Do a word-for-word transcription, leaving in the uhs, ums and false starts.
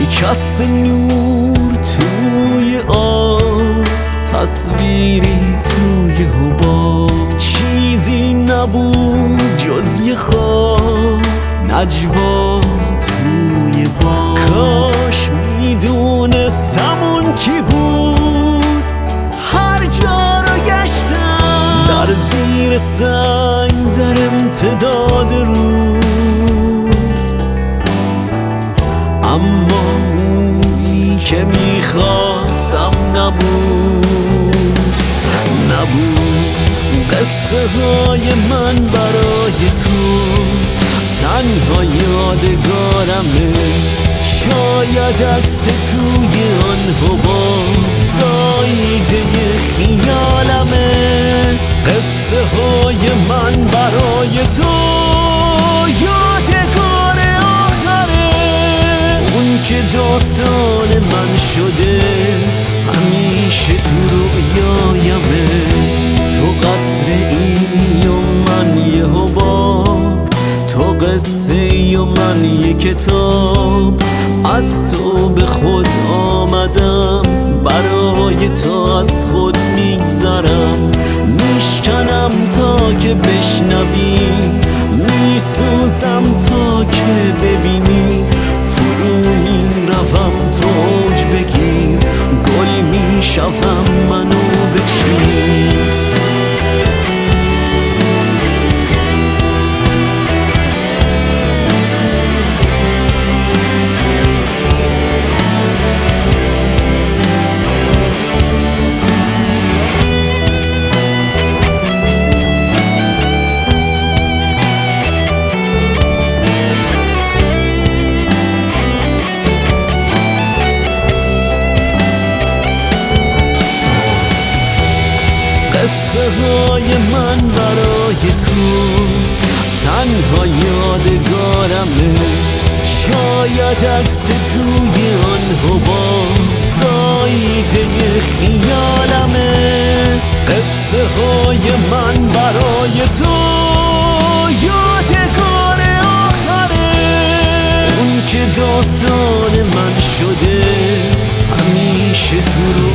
شکست نور توی آب، تصویری توی حباب، چیزی نبود جز یه خواب، نجوا توی باد. کاش میدونستم اون کی بود، هر جا رو گشتم، در زیر سنگ در امتداد رود، اما اونی که میخواستم نبود، نبود. قصه های من برای تو تنها یادگارمه، شاید عکس توی آن حباب زاییده خیالمه. قصه های من برای تو یادگار آخره، اون که داستان من شده همیشه تو رویایمه. تو قطره ای و من یه حباب، تو قصه ای و من یه کتاب، از تو به خود آمدم، برای تو از خود میگذرم، میشکنم تا که بشنوی، میسوزم تا که ببینی، فرو میروم تو اوج بگیر، گل میشوم منو بچین. قصه های من برای تو تنها یادگارمه، شاید عکس توی آن حباب زاییده خیالمه. قصه های من برای تو یادگار آخره، اون که داستان من شده همیشه تو